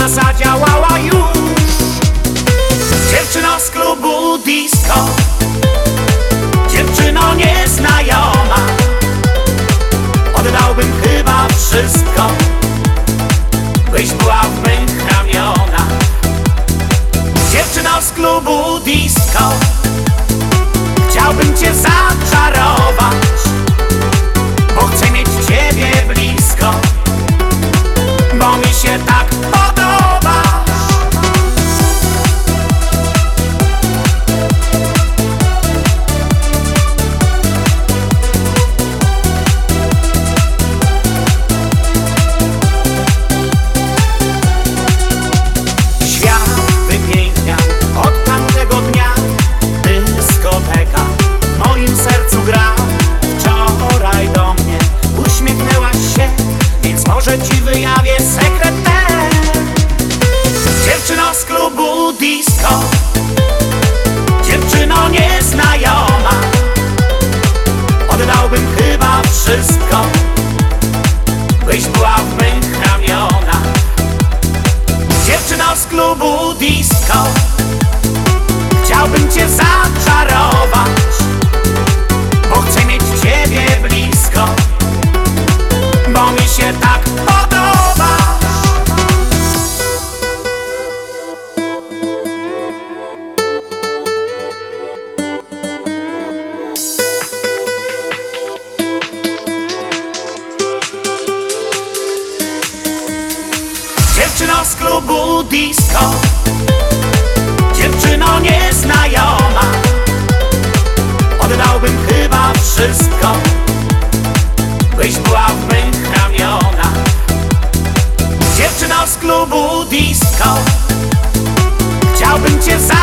ona zadziałała już. Dziewczyno z klubu disco, dziewczyno nieznajoma, oddałbym chyba wszystko, byś była w mych ramionach. Dziewczyno z klubu disco, chciałbym cię zaczarować, bo chcę mieć ciebie blisko, bo mi się tak podobasz. Świat wypięknia od tamtego dnia, dyskoteka w moim sercu gra. Wczoraj do mnie uśmiechnęłaś się, więc może ci wyjawię sekret ten. Dziewczyno z klubu disco, dziewczyno nieznajoma, oddałbym chyba wszystko, byś była w mych ramionach. Dziewczyno z klubu disco, chciałbym cię zaczarować, bo chcę mieć ciebie blisko, bo mi się tak podobasz. Dziewczyno z klubu disco, dziewczyno nieznajoma, oddałbym chyba wszystko, byś była w mych ramionach. Dziewczyno z klubu disco, chciałbym cię